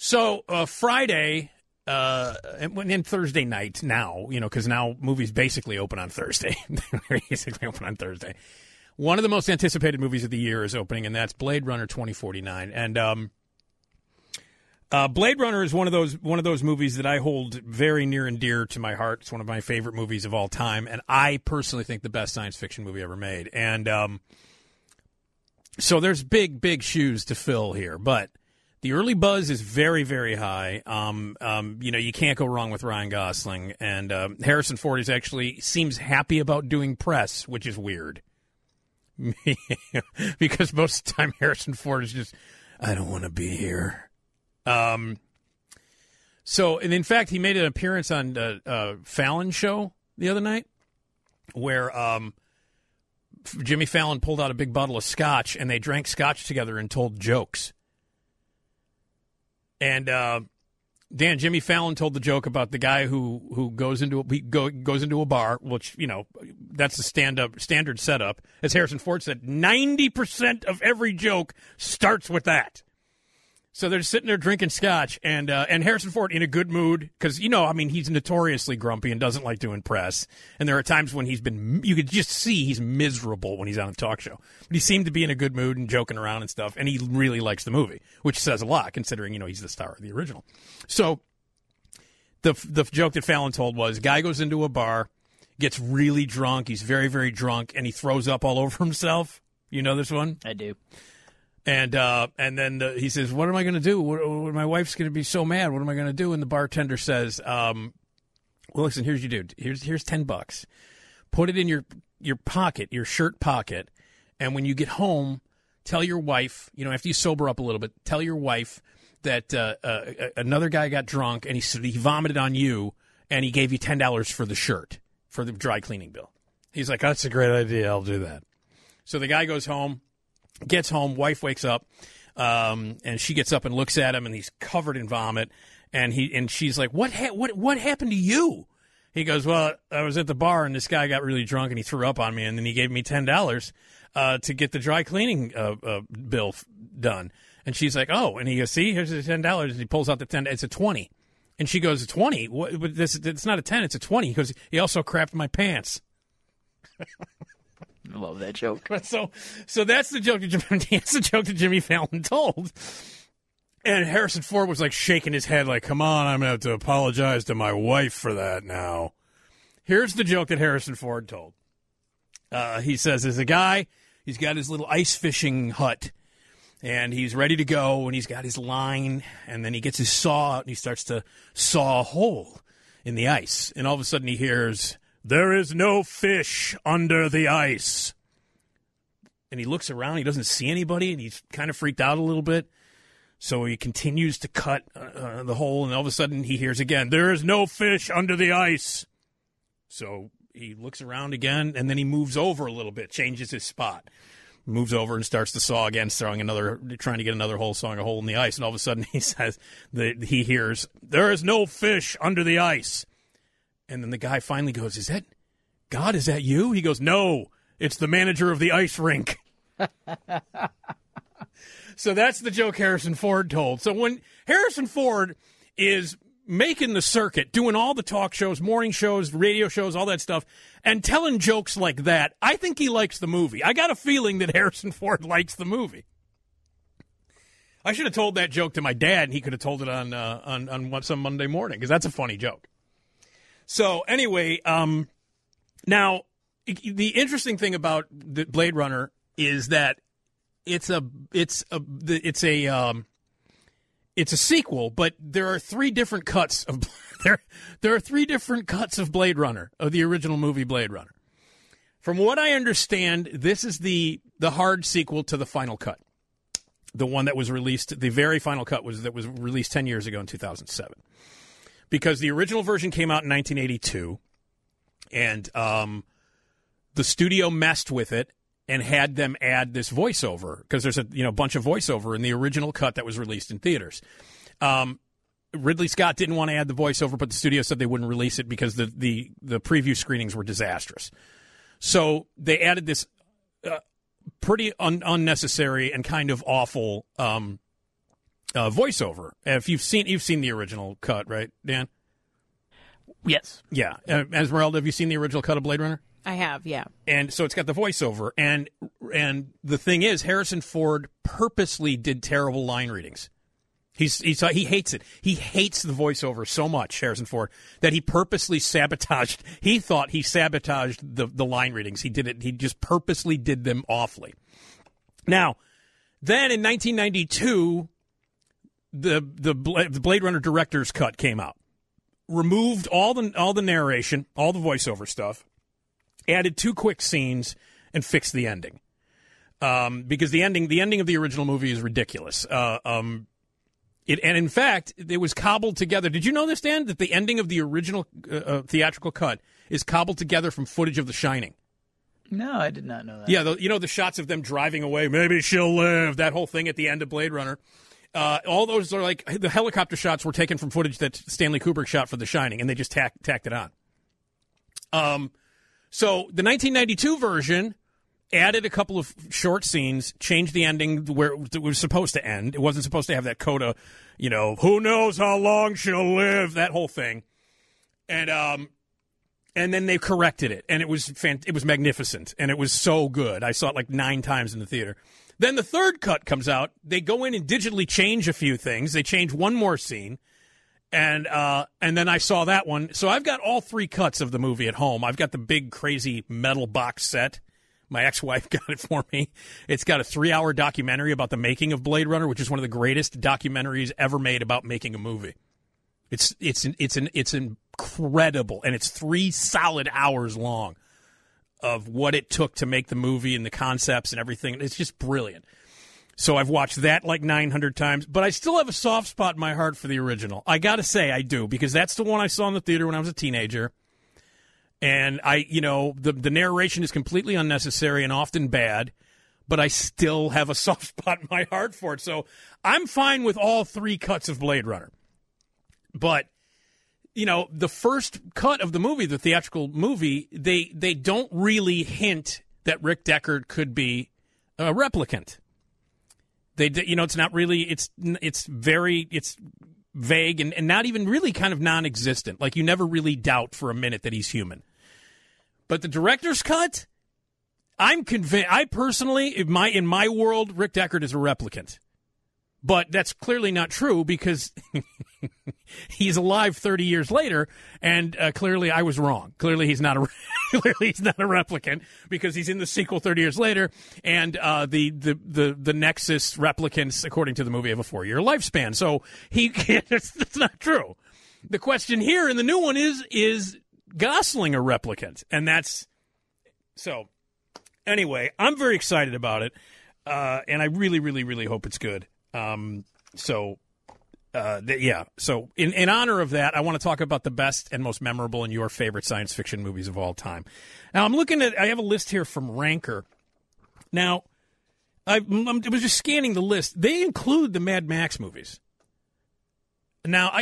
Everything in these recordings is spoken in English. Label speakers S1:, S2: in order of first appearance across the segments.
S1: So Friday and Thursday night now, because now movies basically open on Thursday. They're basically open on Thursday. One of the most anticipated movies of the year is opening, and that's Blade Runner 2049. And Blade Runner is one of those movies that I hold very near and dear to my heart. It's one of my favorite movies of all time, and I personally think the best science fiction movie ever made. And so there's big shoes to fill here, but the early buzz is very, very high. You can't go wrong with Ryan Gosling, and Harrison Ford seems happy about doing press, which is weird. Because most of the time Harrison Ford is just, I don't want to be here. So, and in fact, he made an appearance on Fallon show the other night where Jimmy Fallon pulled out a big bottle of scotch and they drank scotch together and told jokes. And Dan, Jimmy Fallon told the joke about the guy who goes into a bar, which, that's the standard setup. As Harrison Ford said, 90% of every joke starts with that. So they're sitting there drinking scotch, and Harrison Ford in a good mood because he's notoriously grumpy and doesn't like to impress. And there are times when you could just see he's miserable when he's on a talk show. But he seemed to be in a good mood and joking around and stuff, and he really likes the movie, which says a lot considering he's the star of the original. So the joke that Fallon told was, guy goes into a bar, gets really drunk, he's very, very drunk, and he throws up all over himself. You know this one?
S2: I do.
S1: And then he says, what am I going to do? My wife's going to be so mad. What am I going to do? And the bartender says, well, listen, here's here's $10. Put it in your pocket, your shirt pocket. And when you get home, tell your wife, after you sober up a little bit, tell your wife that another guy got drunk and he vomited on you and he gave you $10 for the shirt, for the dry cleaning bill. He's like, that's a great idea. I'll do that. So the guy goes home. Gets home, wife wakes up, and she gets up and looks at him, and he's covered in vomit. And she's like, "What happened to you?" He goes, "Well, I was at the bar, and this guy got really drunk, and he threw up on me, and then he gave me $10 to get the dry cleaning bill done." And she's like, "Oh," and he goes, "See, here's the $10." And he pulls out the $10. It's a $20, and she goes, "$20? What? It's not a $10. It's a $20." He goes, "He also crapped my pants."
S2: I love that joke.
S1: So that's the joke that Jimmy Fallon told. And Harrison Ford was like shaking his head like, come on, I'm going to have to apologize to my wife for that now. Here's the joke that Harrison Ford told. He says, there's a guy, he's got his little ice fishing hut, and he's ready to go, and he's got his line, and then he gets his saw out, and he starts to saw a hole in the ice. And all of a sudden he hears, there is no fish under the ice. And he looks around. He doesn't see anybody, and he's kind of freaked out a little bit. So he continues to cut the hole, and all of a sudden he hears again, there is no fish under the ice. So he looks around again, and then he moves over a little bit, changes his spot. Moves over and starts to saw again, trying to get another hole, sawing a hole in the ice. And all of a sudden he says, he hears, there is no fish under the ice. And then the guy finally goes, is that God? Is that you? He goes, no, it's the manager of the ice rink. So that's the joke Harrison Ford told. So when Harrison Ford is making the circuit, doing all the talk shows, morning shows, radio shows, all that stuff, and telling jokes like that, I think he likes the movie. I got a feeling that Harrison Ford likes the movie. I should have told that joke to my dad, and he could have told it on some Monday morning, because that's a funny joke. So anyway, now the interesting thing about the Blade Runner is that it's a sequel, but there are three different cuts of there are three different cuts of Blade Runner, of the original movie Blade Runner. From what I understand, this is the hard sequel to the final cut, the one that was released. The very final cut was released 10 years ago in 2007. Because the original version came out in 1982, and the studio messed with it and had them add this voiceover, because there's a bunch of voiceover in the original cut that was released in theaters. Ridley Scott didn't want to add the voiceover, but the studio said they wouldn't release it because the preview screenings were disastrous. So they added this pretty unnecessary and kind of awful voiceover. If you've seen the original cut, right, Dan?
S2: Yes.
S1: Yeah. Esmeralda, have you seen the original cut of Blade Runner?
S3: I have, yeah.
S1: And so it's got the voiceover, and the thing is, Harrison Ford purposely did terrible line readings. He hates it. He hates the voiceover so much, Harrison Ford, that he purposely sabotaged. He thought he sabotaged the line readings. He did it. He just purposely did them awfully. Now, then in 1992, the Blade Runner director's cut came out, removed all the narration, all the voiceover stuff, added 2 quick scenes, and fixed the ending. Because the ending of the original movie is ridiculous. And in fact, it was cobbled together. Did you know this, Dan? That the ending of the original theatrical cut is cobbled together from footage of The Shining.
S2: No, I did not know that.
S1: Yeah, the shots of them driving away. Maybe she'll live. That whole thing at the end of Blade Runner. All those are like the helicopter shots were taken from footage that Stanley Kubrick shot for The Shining, and they just tacked it on. So the 1992 version added a couple of short scenes, changed the ending where it was supposed to end. It wasn't supposed to have that coda, who knows how long she'll live, that whole thing. And then they corrected it, and it was magnificent, and it was so good. I saw it like 9 times in the theater. Then the third cut comes out. They go in and digitally change a few things. They change one more scene. And then I saw that one. So I've got all 3 cuts of the movie at home. I've got the big, crazy metal box set. My ex-wife got it for me. It's got a 3-hour documentary about the making of Blade Runner, which is one of the greatest documentaries ever made about making a movie. It's incredible, and it's 3 solid hours long of what it took to make the movie and the concepts and everything. It's just brilliant. So I've watched that like 900 times, but I still have a soft spot in my heart for the original. I got to say I do, because that's the one I saw in the theater when I was a teenager. And the narration is completely unnecessary and often bad, but I still have a soft spot in my heart for it. So I'm fine with all 3 cuts of Blade Runner. But, the first cut of the movie, the theatrical movie, they don't really hint that Rick Deckard could be a replicant. It's not really, it's vague and not even really kind of non-existent. Like, you never really doubt for a minute that he's human. But the director's cut, I'm convinced, I personally, in my world, Rick Deckard is a replicant. But that's clearly not true, because he's alive 30 years later, and clearly I was wrong. Clearly he's not a replicant, because he's in the sequel 30 years later, and the Nexus replicants, according to the movie, have a 4-year lifespan. So that's not true. The question here in the new one is Gosling a replicant? And that's so. Anyway, I'm very excited about it, and I really, really, really hope it's good. So in honor of that, I want to talk about the best and most memorable and your favorite science fiction movies of all time. Now, I have a list here from Ranker. Now, I was just scanning the list. They include the Mad Max movies. Now,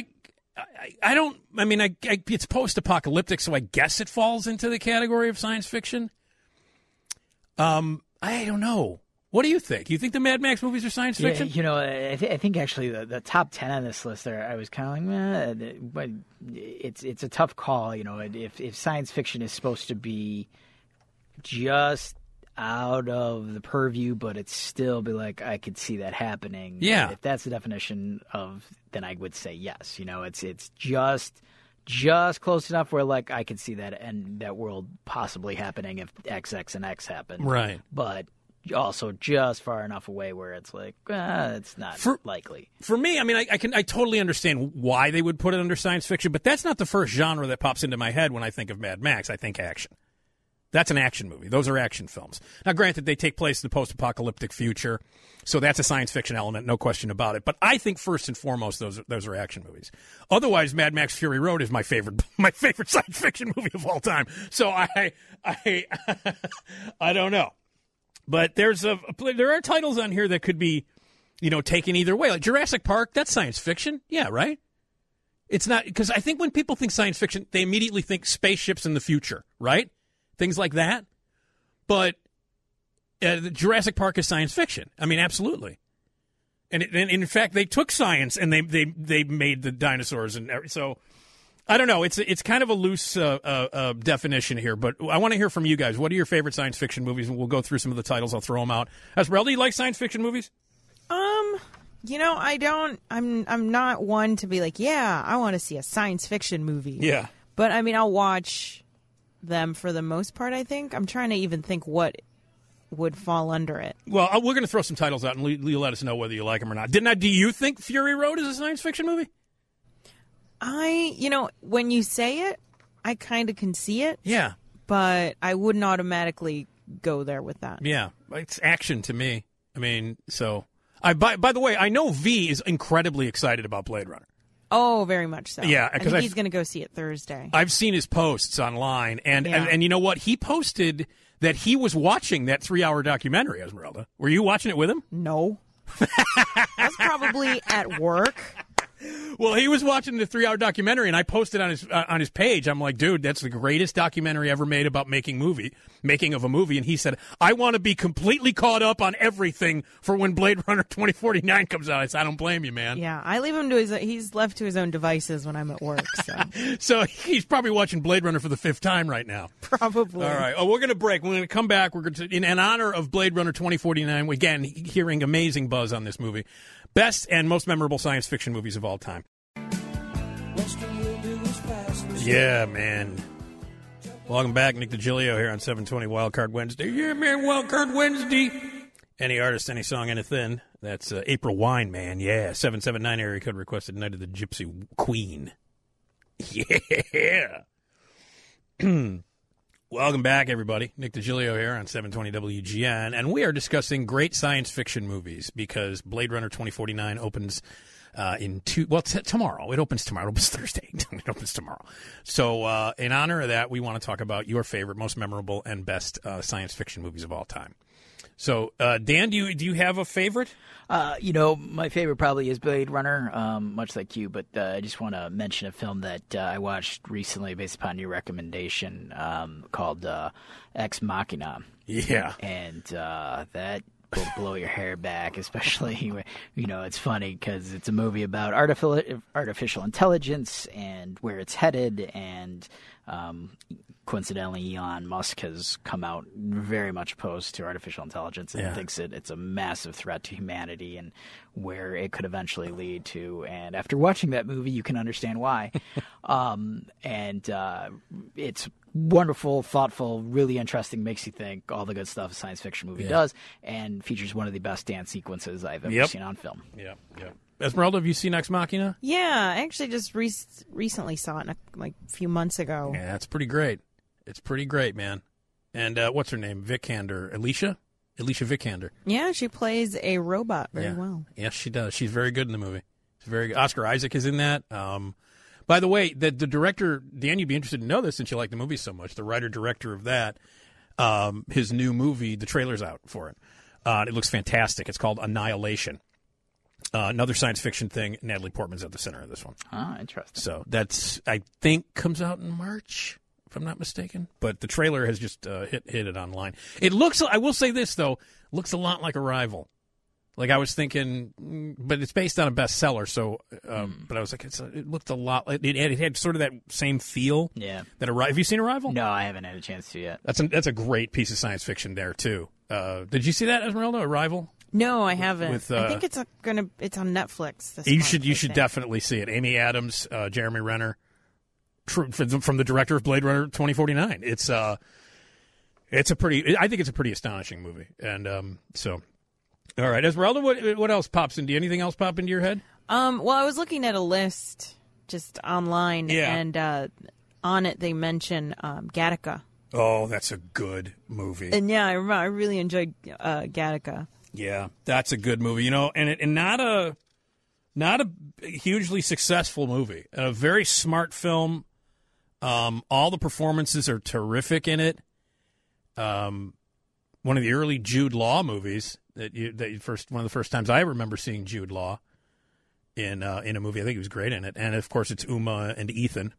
S1: it's post-apocalyptic, so I guess it falls into the category of science fiction. I don't know. What do you think? You think the Mad Max movies are science fiction?
S2: Yeah, I think actually the top 10 on this list there, I was kind of like, but it's a tough call. If science fiction is supposed to be just out of the purview, but it's still be like, I could see that happening.
S1: Yeah.
S2: If that's the definition of, then I would say yes. It's just close enough where like I could see that and that world possibly happening if X, X, and X happen.
S1: Right.
S2: But also just far enough away where it's like, it's not likely.
S1: For me, I totally understand why they would put it under science fiction, but that's not the first genre that pops into my head when I think of Mad Max. I think action. That's an action movie. Those are action films. Now, granted, they take place in the post-apocalyptic future, so that's a science fiction element, no question about it. But I think first and foremost, those are action movies. Otherwise, Mad Max Fury Road is my favorite science fiction movie of all time. So I don't know. But there are titles on here that could be, taken either way. Like Jurassic Park, that's science fiction. Yeah, right? It's not, because I think when people think science fiction, they immediately think spaceships in the future, right? Things like that. But Jurassic Park is science fiction. Absolutely. And in fact, they took science and they made the dinosaurs, and so I don't know. It's kind of a loose definition here, but I want to hear from you guys. What are your favorite science fiction movies? And we'll go through some of the titles. I'll throw them out. Esmeralda, you like science fiction movies?
S3: I don't. I'm not one to be like, yeah, I want to see a science fiction movie.
S1: Yeah.
S3: But I mean, I'll watch them for the most part. I think I'm trying to even think what would fall under it.
S1: Well, we're going to throw some titles out, and you let us know whether you like them or not. Do you think Fury Road is a science fiction movie?
S3: When you say it, I kind of can see it.
S1: Yeah.
S3: But I wouldn't automatically go there with that.
S1: Yeah. It's action to me. I mean, so... By the way, I know V is incredibly excited about Blade Runner.
S3: Oh, very much so.
S1: Yeah, because
S3: he's going to go see it Thursday.
S1: I've seen his posts online, and you know what? He posted that he was watching that 3-hour documentary, Esmeralda. Were you watching it with him?
S3: No. I was probably at work.
S1: Well, he was watching the 3-hour documentary, and I posted on his page. I'm like, dude, that's the greatest documentary ever made about making of a movie. And he said, I want to be completely caught up on everything for when Blade Runner 2049 comes out. I said, I don't blame you, man.
S3: Yeah, I leave him he's left to his own devices when I'm at work. So,
S1: so he's probably watching Blade Runner for the 5th time right now.
S3: Probably.
S1: All right. Oh, we're going to break. We're going to come back. We're going to, in honor of Blade Runner 2049. Again, hearing amazing buzz on this movie. Best and most memorable science fiction movies of all time. Yeah, man. Welcome back. Nick DiGilio here on 720 Wildcard Wednesday. Yeah, man, Wildcard Wednesday. Any artist, any song, anything. That's April Wine, man. Yeah, 779 area code requested Night of the Gypsy Queen. Yeah. Welcome back, everybody. Nick DiGilio here on 720 WGN, and we are discussing great science fiction movies because Blade Runner 2049 opens tomorrow. It opens tomorrow. It opens Thursday. It opens tomorrow. So in honor of that, we want to talk about your favorite, most memorable, and best science fiction movies of all time. So, Dan, do you have a favorite?
S2: My favorite probably is Blade Runner, much like you, but I just want to mention a film that I watched recently based upon your recommendation called Ex Machina.
S1: Yeah.
S2: And that will blow your hair back, especially, it's funny because it's a movie about artificial intelligence and where it's headed, and coincidentally, Elon Musk has come out very much opposed to artificial intelligence and thinks it's a massive threat to humanity and where it could eventually lead to. And after watching that movie, you can understand why. It's wonderful, thoughtful, really interesting, makes you think, all the good stuff a science fiction movie does, and features one of the best dance sequences I've ever seen on film.
S1: Yeah. Esmeralda, have you seen Ex Machina?
S3: Yeah, I actually just recently saw it a few months ago.
S1: Yeah, it's pretty great. It's pretty great, man. And what's her name? Vikander. Alicia Vikander.
S3: Yeah, she plays a robot very well.
S1: Yes, she does. She's very good in the movie. She's very good. Oscar Isaac is in that. By the way, the director, Dan, you'd be interested to know this since you like the movie so much. The writer-director of that, his new movie, the trailer's out for it. It looks fantastic. It's called Annihilation. Another science fiction thing. Natalie Portman's at the center of this one.
S2: Ah, interesting.
S1: So that's, I think, comes out in March, if I'm not mistaken. But the trailer has just hit it online. It looks, I will say this, though, looks a lot like Arrival. Like, I was thinking, but it's based on a bestseller, so, but I was like, it looked a lot, it had sort of that same feel.
S2: Yeah.
S1: Have you seen Arrival?
S2: No, I haven't had a chance to yet.
S1: That's a great piece of science fiction there, too. Did you see that, Esmeralda, Arrival?
S3: No, I haven't. I think it's on Netflix this month,
S1: You should definitely see it. Amy Adams, Jeremy Renner, from the director of Blade Runner 2049. I think it's a pretty astonishing movie. And so, all right, Esmeralda, what else pops into you? Anything else pop into your head?
S3: Well, I was looking at a list just online, and on it they mention Gattaca.
S1: Oh, that's a good movie.
S3: And yeah, I really enjoyed Gattaca.
S1: Yeah, that's a good movie. And not a hugely successful movie. A very smart film. All the performances are terrific in it. One of the early Jude Law movies one of the first times I remember seeing Jude Law in a movie. I think he was great in it. And of course it's Uma and Ethan.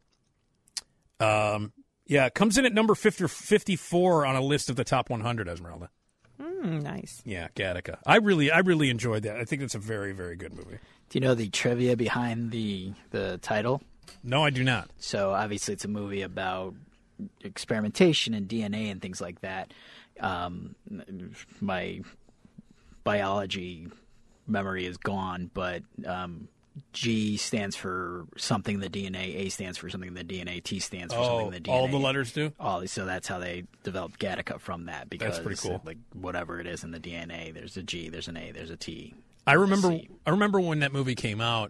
S1: It comes in at number 54 on a list of the top 100, Esmeralda.
S3: Nice.
S1: Yeah, Gattaca. I really enjoyed that. I think that's a very, very good movie.
S2: Do you know the trivia behind the title?
S1: No, I do not.
S2: So obviously it's a movie about experimentation and DNA and things like that. My biology memory is gone, but G stands for something in the DNA, A stands for something in the DNA, T stands for something in the DNA.
S1: All the letters do?
S2: So that's how they developed Gattaca from that, because
S1: that's pretty cool.
S2: Like whatever it is in the DNA, there's a G, there's an A, there's a T.
S1: I remember when that movie came out,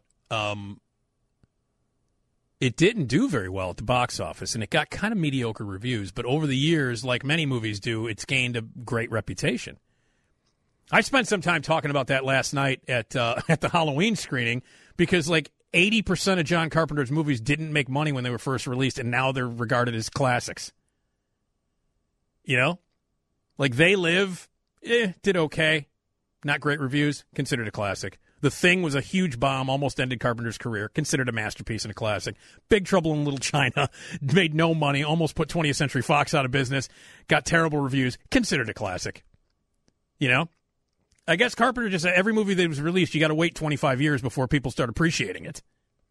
S1: it didn't do very well at the box office, and it got kind of mediocre reviews. But over the years, like many movies do, it's gained a great reputation. I spent some time talking about that last night at the Halloween screening, because like 80% of John Carpenter's movies didn't make money when they were first released, and now they're regarded as classics. You know? Like They Live, did okay. Not great reviews, considered a classic. The Thing was a huge bomb, almost ended Carpenter's career, considered a masterpiece and a classic. Big Trouble in Little China, made no money, almost put 20th Century Fox out of business, got terrible reviews, considered a classic. You know? I guess Carpenter just said every movie that was released, you got to wait 25 years before people start appreciating it.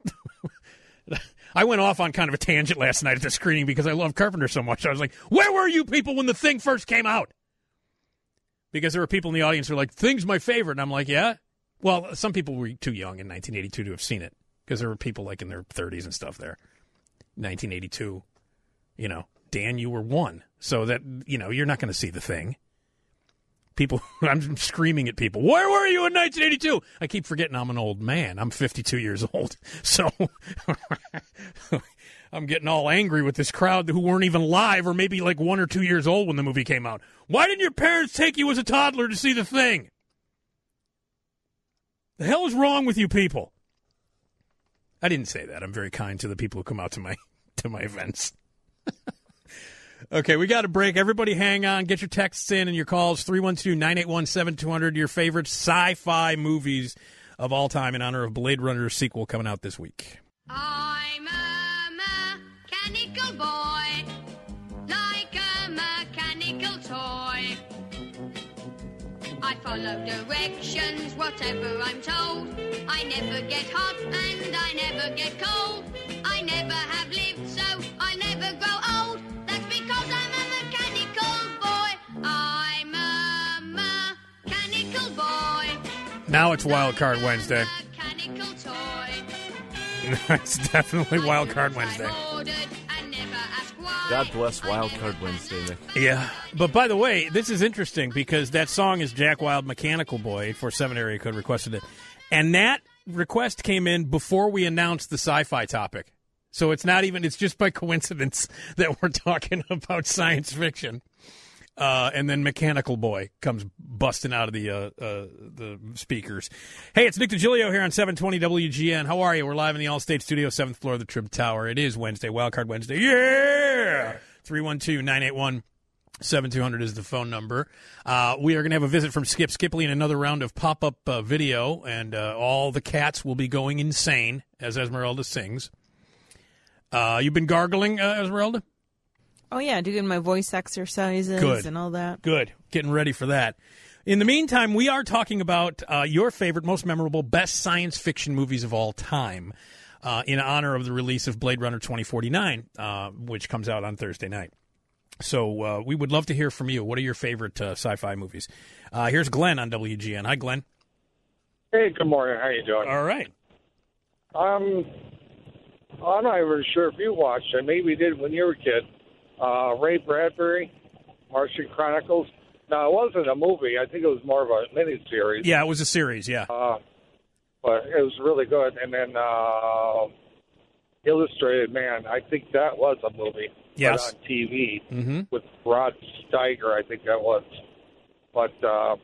S1: I went off on kind of a tangent last night at the screening because I love Carpenter so much. I was like, where were you people when The Thing first came out? Because there were people in the audience who were like, Thing's my favorite. And I'm like, yeah? Well, some people were too young in 1982 to have seen it, because there were people like in their 30s and stuff there. 1982, you know, Dan, you were 1. So that, you know, you're not going to see The Thing. People, I'm screaming at people, where were you in 1982? I keep forgetting I'm an old man. I'm 52 years old. So I'm getting all angry with this crowd who weren't even live, or maybe like 1 or 2 years old when the movie came out. Why didn't your parents take you as a toddler to see The Thing? The hell is wrong with you people? I didn't say that. I'm very kind to the people who come out to my events. Okay, we got a break. Everybody hang on. Get your texts in and your calls. 312-981-7200. Your favorite sci-fi movies of all time in honor of Blade Runner's sequel coming out this week.
S4: I'm a mechanical boy, like a mechanical toy. I follow directions, whatever I'm told. I never get hot and I never get cold. I never have lived, so I never grow old. That's because I'm a mechanical boy. I'm a mechanical boy.
S1: Now it's Wild Card Wednesday.
S4: Mechanical toy.
S1: It's definitely Wild Card Wednesday.
S5: God bless Wild Card Wednesday, Nick.
S1: Yeah. But by the way, this is interesting because that song is Jack Wild, Mechanical Boy. 847 area code requested it. And that request came in before we announced the sci-fi topic. So it's not even, it's just by coincidence that we're talking about science fiction. And then Mechanical Boy comes busting out of the speakers. Hey, it's Nick DiGilio here on 720 WGN. How are you? We're live in the Allstate Studio, 7th floor of the Trib Tower. It is Wednesday, Wildcard Wednesday. Yeah! 312-981-7200 is the phone number. We are going to have a visit from Skip Skipley and another round of pop-up video, and all the cats will be going insane as Esmeralda sings. You've been gargling, Esmeralda?
S3: Oh, yeah, doing my voice exercises and all that. Good.
S1: Getting ready for that. In the meantime, we are talking about your favorite, most memorable, best science fiction movies of all time in honor of the release of Blade Runner 2049, which comes out on Thursday night. So we would love to hear from you. What are your favorite sci-fi movies? Here's Glenn on WGN. Hi, Glenn.
S6: Hey, good morning. How you doing?
S1: All right.
S6: I'm not even sure if you watched it. Maybe you did when you were a kid. Ray Bradbury, Martian Chronicles. Now, it wasn't a movie. I think it was more of a miniseries.
S1: Yeah, it was a series, yeah.
S6: But it was really good. And then Illustrated Man, I think that was a movie.
S1: Yes.
S6: On TV with Rod Steiger, I think that was. But,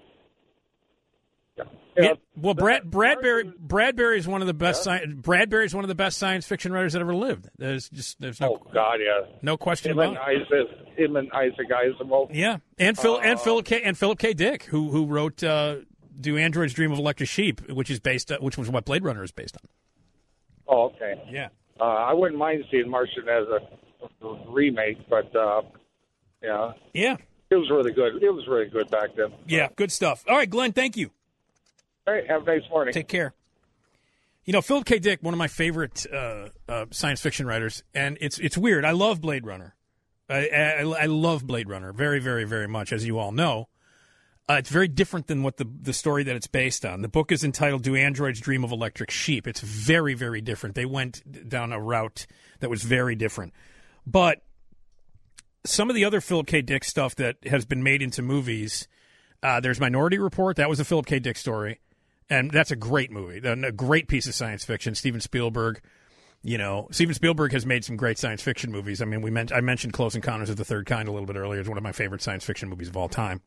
S1: yeah. Well, Bradbury is one of the best. Bradbury is one of the best science fiction writers that ever lived. There's no.
S6: Oh God, yeah.
S1: No question about it.
S6: Him and Isaac Asimov.
S1: Yeah, and Philip K. Dick, who wrote "Do Androids Dream of Electric Sheep," which was what Blade Runner is based on.
S6: Oh, okay.
S1: Yeah.
S6: I wouldn't mind seeing Martian as a remake, but yeah.
S1: Yeah.
S6: It was really good. It was really good back then.
S1: Yeah, good stuff. All right, Glenn, thank you.
S6: All right, have a nice morning.
S1: Take care. You know, Philip K. Dick, one of my favorite science fiction writers, and it's weird. I love Blade Runner. I love Blade Runner very, very, very much, as you all know. It's very different than what the story that it's based on. The book is entitled Do Androids Dream of Electric Sheep? It's very, very different. They went down a route that was very different. But some of the other Philip K. Dick stuff that has been made into movies, there's Minority Report. That was a Philip K. Dick story. And that's a great movie, a great piece of science fiction. Steven Spielberg, Steven Spielberg has made some great science fiction movies. I mean, I mentioned Close Encounters of the Third Kind a little bit earlier. It's one of my favorite science fiction movies of all time.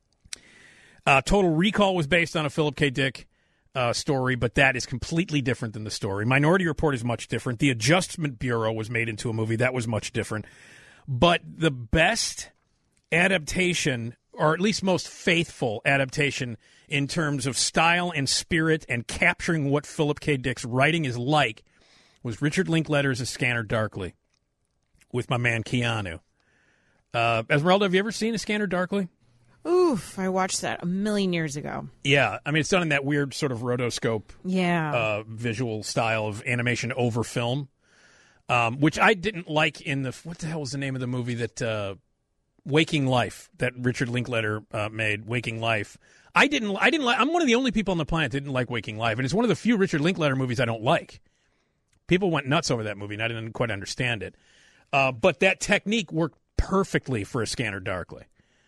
S1: Total Recall was based on a Philip K. Dick story, but that is completely different than the story. Minority Report is much different. The Adjustment Bureau was made into a movie. That was much different. But the best adaptation, or at least most faithful adaptation in terms of style and spirit and capturing what Philip K. Dick's writing is like, was Richard Linklater's A Scanner Darkly with my man Keanu. Esmeralda, have you ever seen A Scanner Darkly?
S3: Oof, I watched that a million years ago.
S1: Yeah, I mean, it's done in that weird sort of rotoscope visual style of animation over film, which I didn't like in the, what the hell was the name of the movie that, Waking Life, that Richard Linklater made, Waking Life. I didn't like, I'm one of the only people on the planet that didn't like Waking Life, and it's one of the few Richard Linklater movies I don't like. People went nuts over that movie, and I didn't quite understand it. But that technique worked perfectly for A Scanner Darkly.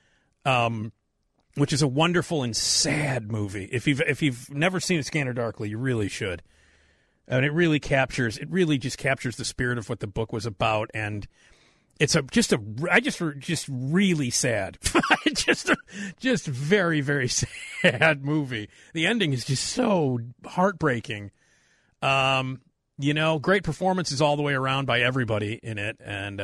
S1: Which is a wonderful and sad movie. If you've never seen A Scanner Darkly, you really should. And it really just captures the spirit of what the book was about, and it's just really sad. just very, very sad movie. The ending is just so heartbreaking. Great performances all the way around by everybody in it, and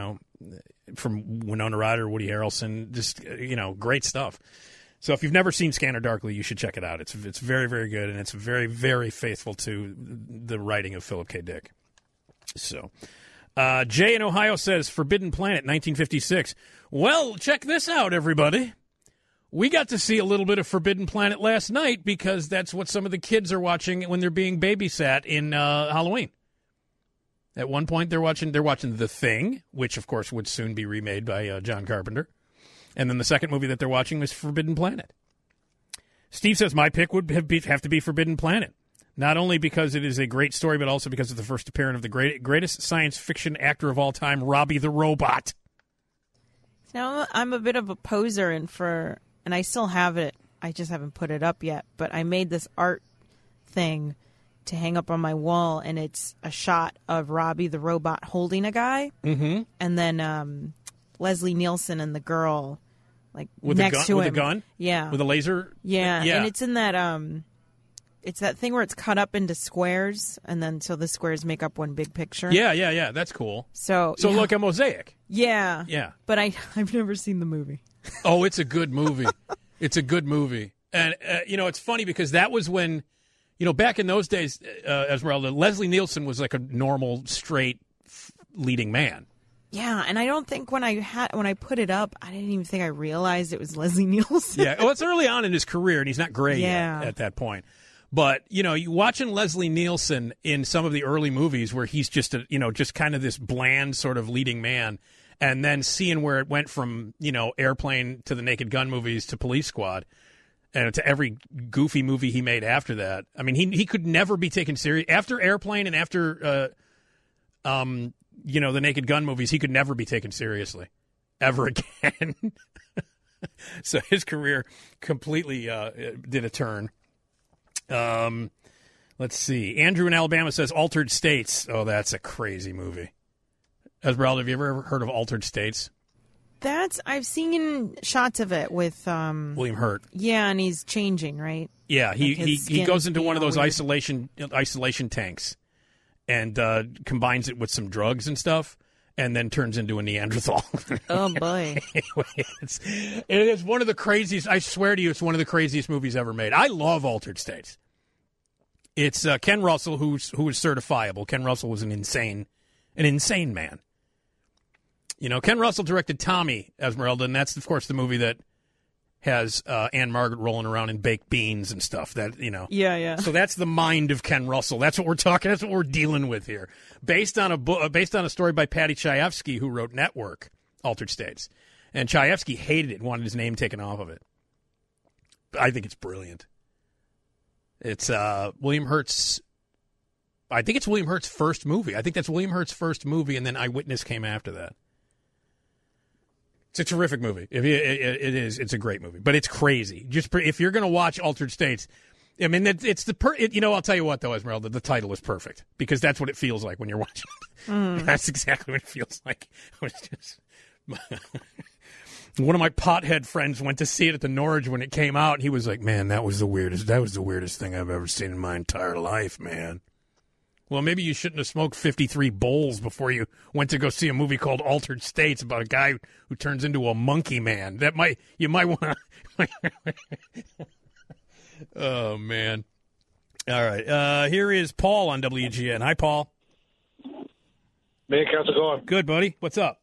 S1: from Winona Ryder, Woody Harrelson, just great stuff. So if you've never seen Scanner Darkly, you should check it out. It's very, very good, and it's very, very faithful to the writing of Philip K. Dick. So Jay in Ohio says Forbidden Planet, 1956. Well, check this out, everybody. We got to see a little bit of Forbidden Planet last night because that's what some of the kids are watching when they're being babysat in Halloween. At one point, they're watching The Thing, which, of course, would soon be remade by John Carpenter. And then the second movie that they're watching was Forbidden Planet. Steve says, my pick would have to be Forbidden Planet. Not only because it is a great story, but also because of the first appearance of the greatest science fiction actor of all time, Robbie the Robot.
S3: Now, I'm a bit of a poser, and I still have it. I just haven't put it up yet. But I made this art thing to hang up on my wall, and it's a shot of Robbie the Robot holding a guy, and then Leslie Nielsen and the girl
S1: with
S3: next to him.
S1: With a gun?
S3: Yeah.
S1: With a laser?
S3: Yeah. And it's in that it's that thing where it's cut up into squares, and then so the squares make up one big picture.
S1: Yeah. That's cool.
S3: So
S1: like a mosaic.
S3: Yeah.
S1: Yeah.
S3: But I've never seen the movie.
S1: Oh, it's a good movie. It's a good movie. And, it's funny because that was when, back in those days, Esmeralda, Leslie Nielsen was like a normal, straight leading man.
S3: Yeah, and I don't think when I put it up, I didn't even think I realized it was Leslie Nielsen.
S1: Yeah, well, it's early on in his career, and he's not gray yet at that point. But, you watching Leslie Nielsen in some of the early movies where he's just, just kind of this bland sort of leading man, and then seeing where it went from, Airplane to the Naked Gun movies to Police Squad, and to every goofy movie he made after that. I mean, he could never be taken serious. After Airplane and after, the Naked Gun movies, he could never be taken seriously ever again. So his career completely did a turn. Let's see. Andrew in Alabama says Altered States. Oh, that's a crazy movie. Esmeralda, have you ever heard of Altered States?
S3: I've seen shots of it with
S1: William Hurt.
S3: Yeah, and he's changing, right?
S1: Yeah, he goes into one of those isolation tanks and combines it with some drugs and stuff, and then turns into a Neanderthal.
S3: Oh boy!
S1: Anyway, it is one of the craziest. I swear to you, it's one of the craziest movies ever made. I love Altered States. It's Ken Russell who is certifiable. Ken Russell was an insane man. You know, Ken Russell directed Tommy, Esmeralda, and that's, of course, the movie that has Anne Margaret rolling around in baked beans and stuff. That, you know.
S3: Yeah.
S1: So that's the mind of Ken Russell. That's what we're talking. That's what we're dealing with here. Based on a story by Patty Chayefsky, who wrote Network, Altered States, and Chayefsky hated it, wanted his name taken off of it. I think it's brilliant. It's William Hurt's. I think it's William Hurt's first movie. I think that's William Hurt's first movie, and then Eyewitness came after that. It's a terrific movie. It is. It's a great movie, but it's crazy. Just if you're going to watch Altered States, I mean, it's you know, I'll tell you what though, Esmeralda, the title is perfect because that's what it feels like when you're watching it. That's exactly what it feels like. It's just, one of my pothead friends went to see it at the Norwich when it came out, and he was like, "Man, that was the weirdest thing I've ever seen in my entire life, man." Well, maybe you shouldn't have smoked 53 bowls before you went to go see a movie called Altered States about a guy who turns into a monkey man. You might want to. Oh, man. All right. Here is Paul on WGN. Hi, Paul.
S7: Nick, how's it going?
S1: Good, buddy. What's up?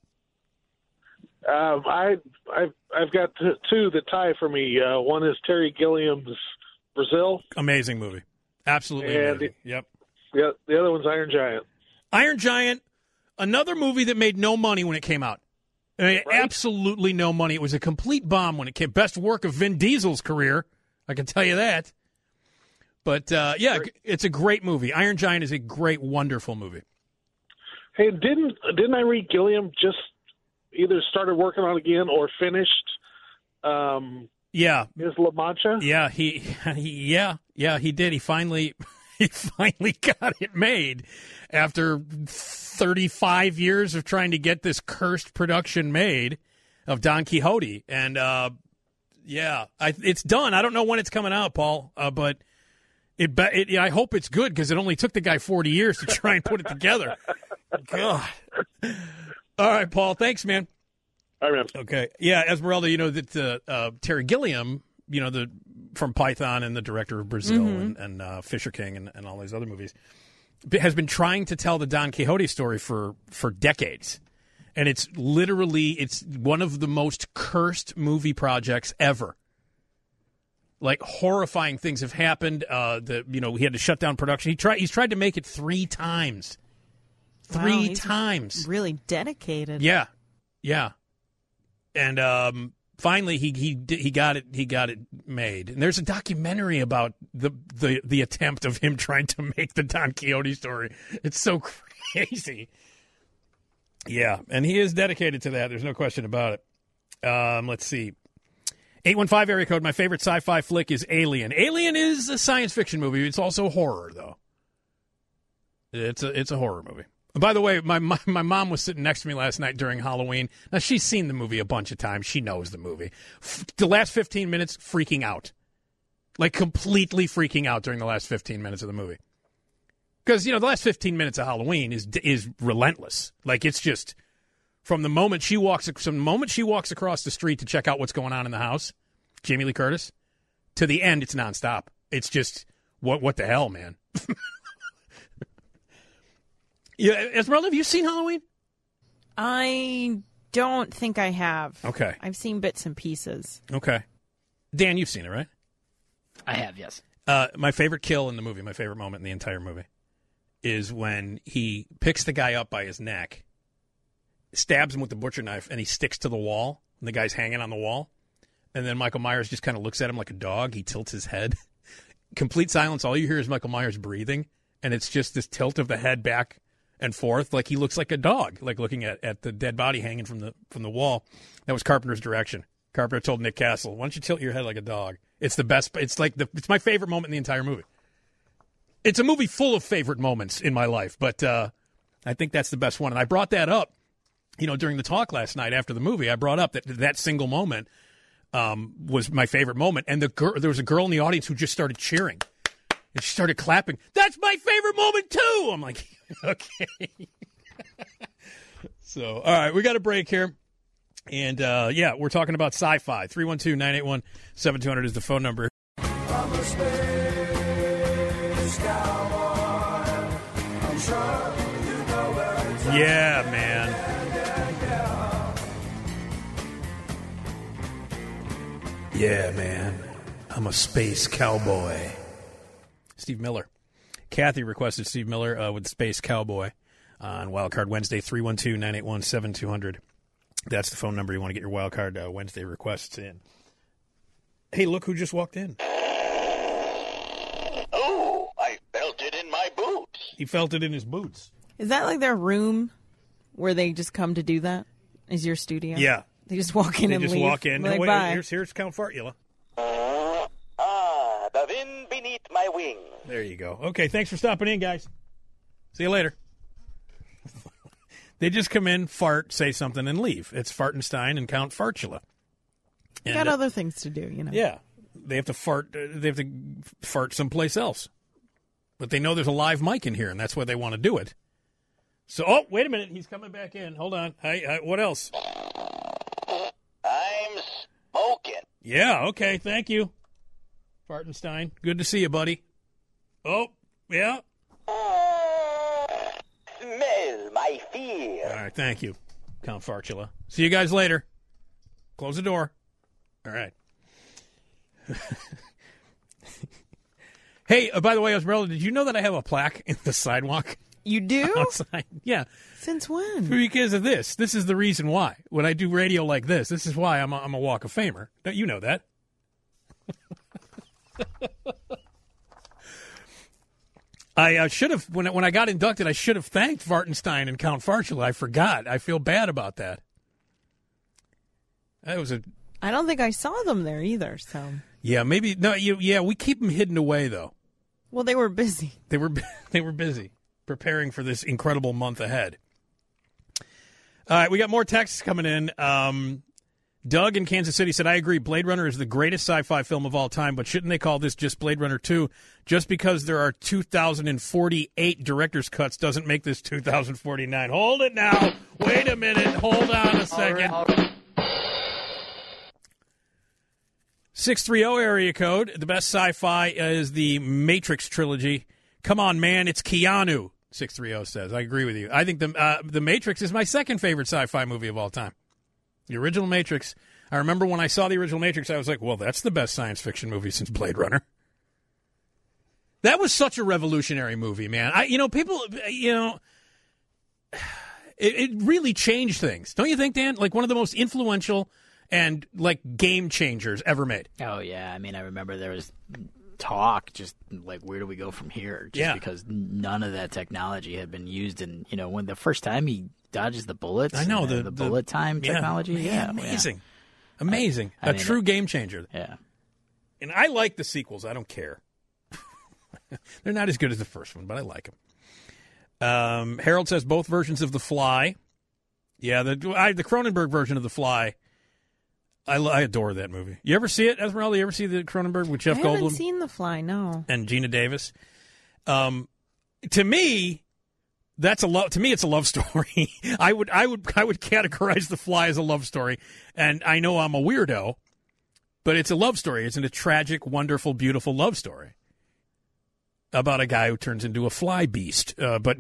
S7: I've got two that tie for me. One is Terry Gilliam's Brazil.
S1: Amazing movie. Absolutely amazing. Yep.
S7: Yeah, the other one's Iron Giant.
S1: Iron Giant, another movie that made no money when it came out. I mean, right? Absolutely no money. It was a complete bomb when it came. Best work of Vin Diesel's career, I can tell you that. But, yeah, it's a great movie. Iron Giant is a great, wonderful movie.
S7: Hey, didn't I read Gilliam just either started working on it again or finished his La Mancha?
S1: Yeah, he did. He finally got it made after 35 years of trying to get this cursed production made of Don Quixote. And, it's done. I don't know when it's coming out, Paul, but I hope it's good because it only took the guy 40 years to try and put it together. God. All right, Paul. Thanks, man.
S7: All right, man.
S1: Okay. Yeah, Esmeralda, you know that Terry Gilliam, you know, from Python and the director of Brazil and Fisher King and all these other movies, has been trying to tell the Don Quixote story for decades. And it's one of the most cursed movie projects ever. Like, horrifying things have happened. He had to shut down production. He's tried to make it 3 times. Three times.
S3: Really dedicated.
S1: Yeah. And finally he got it made. And there's a documentary about the attempt of him trying to make the Don Quixote story. It's so crazy. Yeah, and he is dedicated to that. There's no question about it. Let's see. 815 area code. My favorite sci-fi flick is Alien. Alien is a science fiction movie. It's also horror, though. It's a horror movie. By the way, my mom was sitting next to me last night during Halloween. Now, she's seen the movie a bunch of times. She knows the movie. The last 15 minutes, freaking out. Like, completely freaking out during the last 15 minutes of the movie. Because, you know, the last 15 minutes of Halloween is relentless. Like, it's just, from the moment she walks across the street to check out what's going on in the house, Jamie Lee Curtis, to the end, it's nonstop. It's just, what the hell, man? Yeah, Esmeralda, have you seen Halloween?
S3: I don't think I have.
S1: Okay.
S3: I've seen bits and pieces.
S1: Okay. Dan, you've seen it, right?
S2: I have, yes.
S1: My favorite kill in the movie, my favorite moment in the entire movie, is when he picks the guy up by his neck, stabs him with the butcher knife, and he sticks to the wall, and the guy's hanging on the wall. And then Michael Myers just kind of looks at him like a dog. He tilts his head. Complete silence. All you hear is Michael Myers breathing, and it's just this tilt of the head back and forth, like he looks like a dog, like looking at the dead body hanging from the wall. That was Carpenter's direction. Carpenter told Nick Castle, "Why don't you tilt your head like a dog?" It's the best. It's my favorite moment in the entire movie. It's a movie full of favorite moments in my life, but I think that's the best one. And I brought that up, you know, during the talk last night after the movie. I brought up that single moment was my favorite moment, and there was a girl in the audience who just started cheering. And she started clapping. That's my favorite moment, too. I'm like, okay. So, all right, we got a break here. And, we're talking about sci-fi. 312-981-7200 is the phone number. I'm a space cowboy. I'm sure you know where it's at. Yeah, man. Yeah, man. I'm a space cowboy. Steve Miller. Kathy requested Steve Miller with Space Cowboy on Wildcard Wednesday, 312-981-7200. That's the phone number you want to get your Wildcard Wednesday requests in. Hey, look who just walked in.
S8: Oh, I felt it in my boots.
S1: He felt it in his boots.
S3: Is that like their room where they just come to do that? Is your studio?
S1: Yeah.
S3: They just walk in and leave?
S1: They just walk in.
S3: Like,
S1: Wait,
S3: bye.
S1: here's Count Fartula.
S8: The wind beneath my wing.
S1: There you go. Okay, thanks for stopping in, guys. See you later. They just come in, fart, say something, and leave. It's Fartenstein and Count Fartula.
S3: You got other things to do, you know.
S1: Yeah. They have to fart. They have to fart someplace else. But they know there's a live mic in here, and that's why they want to do it. So, oh, wait a minute. He's coming back in. Hold on. Hey, what else?
S8: I'm smoking.
S1: Yeah, okay. Thank you, Fartenstein. Good to see you, buddy. Oh, yeah.
S8: Smell my fear.
S1: All right, thank you, Count Fartula. See you guys later. Close the door. All right. Hey, by the way, Esmeralda, did you know that I have a plaque in the sidewalk?
S3: You do?
S1: Outside? Yeah.
S3: Since when?
S1: Because of this. This is the reason why. When I do radio like this is why I'm a Walk of Famer. You know that. I should have, when I got inducted, I should have thanked Fartenstein and Count Fartula. I forgot. I feel bad about that. That was
S3: I don't think I saw them there either, so.
S1: Yeah, maybe. No, we keep them hidden away, though.
S3: Well, they were busy.
S1: They were busy preparing for this incredible month ahead. All right, we got more texts coming in. Doug in Kansas City said, I agree, Blade Runner is the greatest sci-fi film of all time, but shouldn't they call this just Blade Runner 2? Just because there are 2,048 director's cuts doesn't make this 2,049. Hold it now. Wait a minute. Hold on a second. 630 area code. The best sci-fi is the Matrix trilogy. Come on, man. It's Keanu, 630 says. I agree with you. I think the Matrix is my second favorite sci-fi movie of all time. The original Matrix. I remember when I saw the original Matrix, I was like, well, that's the best science fiction movie since Blade Runner. That was such a revolutionary movie, man. It really changed things. Don't you think, Dan? Like one of the most influential and like game changers ever made.
S2: Oh, yeah. I mean, I remember there was talk just like, where do we go from here? Just because none of that technology had been used. And, when the first time he dodges the bullets.
S1: I know.
S2: The bullet time technology.
S1: Man, amazing. Amazing. A true game changer.
S2: Yeah.
S1: And I like the sequels. I don't care. They're not as good as the first one, but I like them. Harold says both versions of The Fly. Yeah, the Cronenberg version of The Fly. I adore that movie. You ever see it, Esmeralda? You ever see the Cronenberg with Jeff Goldblum?
S3: I haven't seen The Fly, no.
S1: And Gina Davis. To me, it's a love story. I would categorize The Fly as a love story, and I know I'm a weirdo, but it's a love story. It's a tragic, wonderful, beautiful love story about a guy who turns into a fly beast.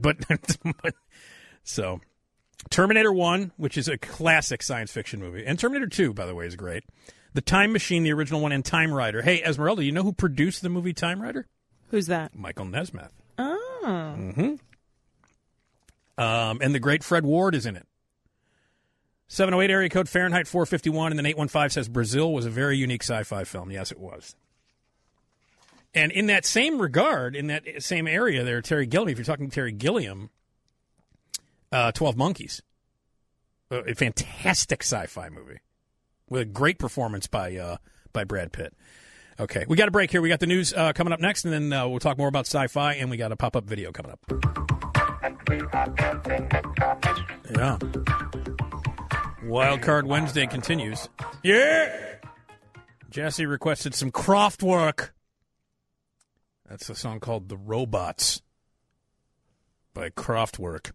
S1: So, Terminator 1, which is a classic science fiction movie, and Terminator 2, by the way, is great. The Time Machine, the original one, and Time Rider. Hey, Esmeralda, you know who produced the movie Time Rider?
S3: Who's that?
S1: Michael Nesmith.
S3: Oh.
S1: Mm-hmm. And the great Fred Ward is in it. 708 area code Fahrenheit 451, and then 815 says Brazil was a very unique sci-fi film. Yes, it was. And in that same regard, in that same area there, Terry Gilliam, if you're talking Terry Gilliam, 12 Monkeys. A fantastic sci-fi movie with a great performance by Brad Pitt. Okay, we got a break here. We got the news coming up next, and then we'll talk more about sci-fi, and we got a pop-up video coming up. Yeah. Wild Card Wednesday continues. Yeah! Jesse requested some Kraftwerk. That's a song called The Robots by Kraftwerk.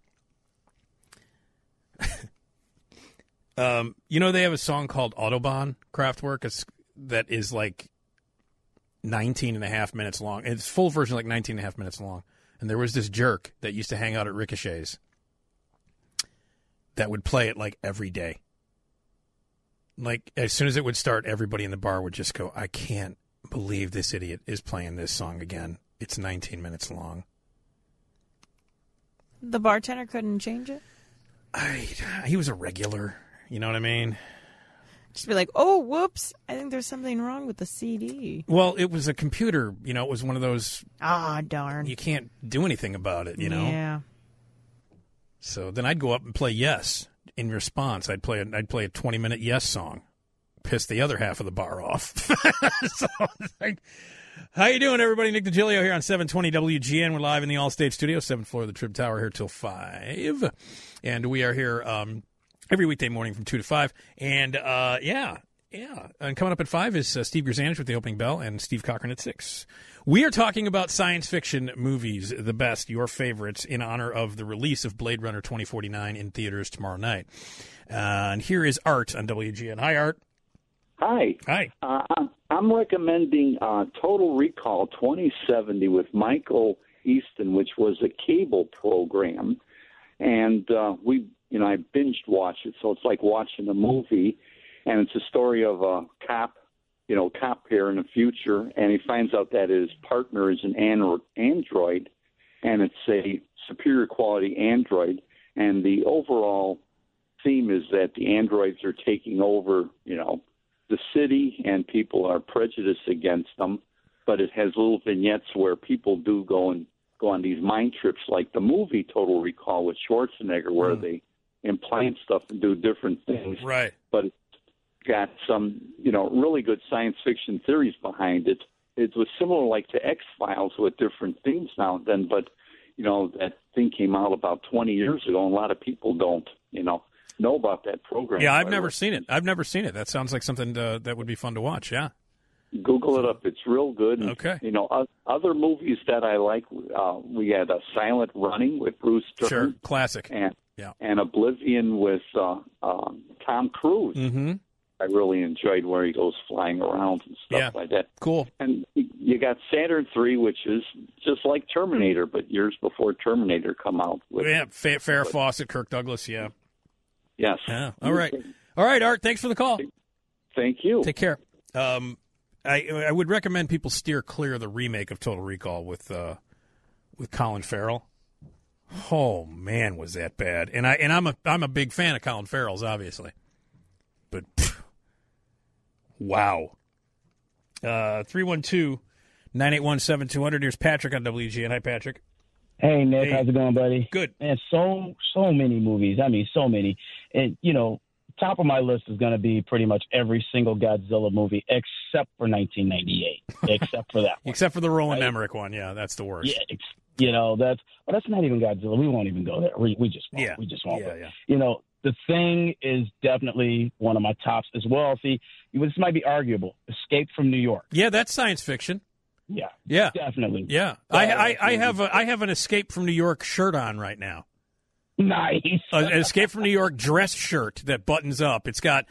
S1: They have a song called Autobahn, Kraftwerk, that is like 19 and a half minutes long. It's full version like 19 and a half minutes long. And there was this jerk that used to hang out at Ricochet's that would play it like every day. Like, as soon as it would start, everybody in the bar would just go, I can't believe this idiot is playing this song again. It's 19 minutes long.
S3: The bartender couldn't change it?
S1: He was a regular. You know what I mean?
S3: Just be like, oh, whoops, I think there's something wrong with the CD.
S1: Well, it was a computer. You know, it was one of those.
S3: Ah, darn.
S1: You can't do anything about it, you know?
S3: Yeah.
S1: So then I'd go up and play Yes. In response, I'd play a 20-minute Yes song. Piss the other half of the bar off. So it's like, how you doing, everybody? Nick DiGilio here on 720 WGN. We're live in the Allstate Studio, 7th floor of the Trib Tower here till 5. And we are here every weekday morning from 2 to 5. And, yeah. And coming up at 5 is Steve Grzanich with the opening bell and Steve Cochran at 6. We are talking about science fiction movies, the best, your favorites, in honor of the release of Blade Runner 2049 in theaters tomorrow night. And here is Art on WGN. Hi, Art.
S9: Hi.
S1: Hi.
S9: I'm recommending Total Recall 2070 with Michael Easton, which was a cable program. And I binged watched it, so it's like watching a movie. And it's a story of a cop here in the future, and he finds out that his partner is an android, and it's a superior quality android. And the overall theme is that the androids are taking over, the city, and people are prejudiced against them. But it has little vignettes where people do go on these mind trips, like the movie Total Recall with Schwarzenegger, where they implant stuff and do different things.
S1: Right.
S9: But got some, really good science fiction theories behind it. It was similar like to X-Files with different themes now and then, but, that thing came out about 20 years ago, and a lot of people don't, know about that program.
S1: Yeah, I've never seen it. That sounds like something that would be fun to watch, yeah.
S9: Google it up. It's real good. And,
S1: okay.
S9: Other movies that I like, we had Silent Running with Bruce Dern.
S1: Sure, classic.
S9: And Oblivion with Tom Cruise.
S1: Mm-hmm.
S9: I really enjoyed where he goes flying around and stuff like that.
S1: Cool.
S9: And you got Saturn III, which is just like Terminator, but years before Terminator come out.
S1: Farrah Fawcett, Kirk Douglas, yeah.
S9: Yes.
S1: Yeah. All right, Art, thanks for the call.
S9: Thank you.
S1: Take care. I would recommend people steer clear of the remake of Total Recall with Colin Farrell. Oh, man, was that bad. And I'm a big fan of Colin Farrell's, obviously. But wow. 312-981-7200. Here's Patrick on WGN. Hi, Patrick.
S10: Hey, Nick. How's it going, buddy?
S1: Good.
S10: Man, so many movies. I mean, so many. And, top of my list is going to be pretty much every single Godzilla movie except for 1998. Except for that one.
S1: Except for the Roland Emmerich one. Yeah, that's the worst.
S10: Yeah, that's not even Godzilla. We won't even go there. We just won't.
S1: Yeah.
S10: We just won't.
S1: Yeah.
S10: The Thing is definitely one of my tops as well. See, this might be arguable. Escape from New York.
S1: Yeah, that's science fiction.
S10: Yeah, definitely.
S1: Yeah, I have an Escape from New York shirt on right now.
S10: Nice.
S1: An Escape from New York dress shirt that buttons up. It's got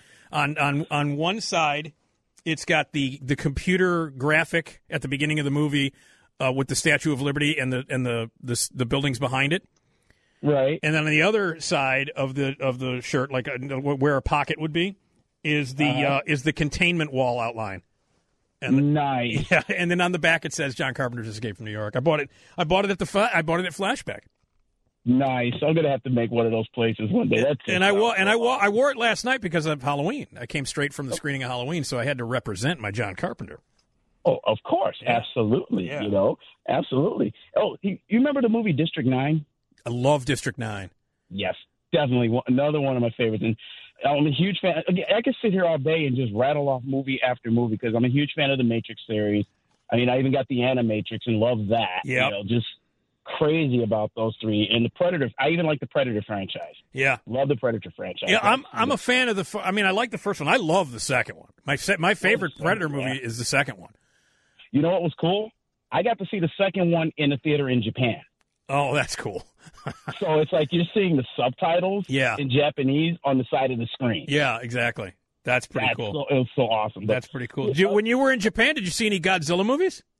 S1: on one side, it's got the computer graphic at the beginning of the movie with the Statue of Liberty and the buildings behind it.
S10: Right.
S1: And then on the other side of the shirt, like where a pocket would be, is the containment wall outline. And
S10: nice.
S1: Yeah, and then on the back it says John Carpenter's Escape from New York. I bought it at Flashback.
S10: Nice. I'm gonna have to make one of those places one day.
S1: I wore it last night because of Halloween. I came straight from the screening of Halloween, so I had to represent my John Carpenter.
S10: Oh, of course, absolutely.
S1: Yeah.
S10: Absolutely. Oh, you remember the movie District 9?
S1: I love District 9.
S10: Yes, definitely another one of my favorites. And I'm a huge fan. I could sit here all day and just rattle off movie after movie because I'm a huge fan of the Matrix series. I mean, I even got the Animatrix and love that.
S1: Yeah.
S10: Just crazy about those three. And the Predator. I even like the Predator franchise.
S1: Yeah.
S10: Love the Predator franchise.
S1: Yeah, I'm a fan of I like the first one. I love the second one. My favorite Predator movie is the second one.
S10: You know what was cool? I got to see the second one in the theater in Japan.
S1: Oh, that's cool.
S10: So it's like you're seeing the subtitles in Japanese on the side of the screen.
S1: Yeah, exactly. That's pretty cool.
S10: It was so awesome.
S1: That's pretty cool. When you were in Japan, did you see any Godzilla movies?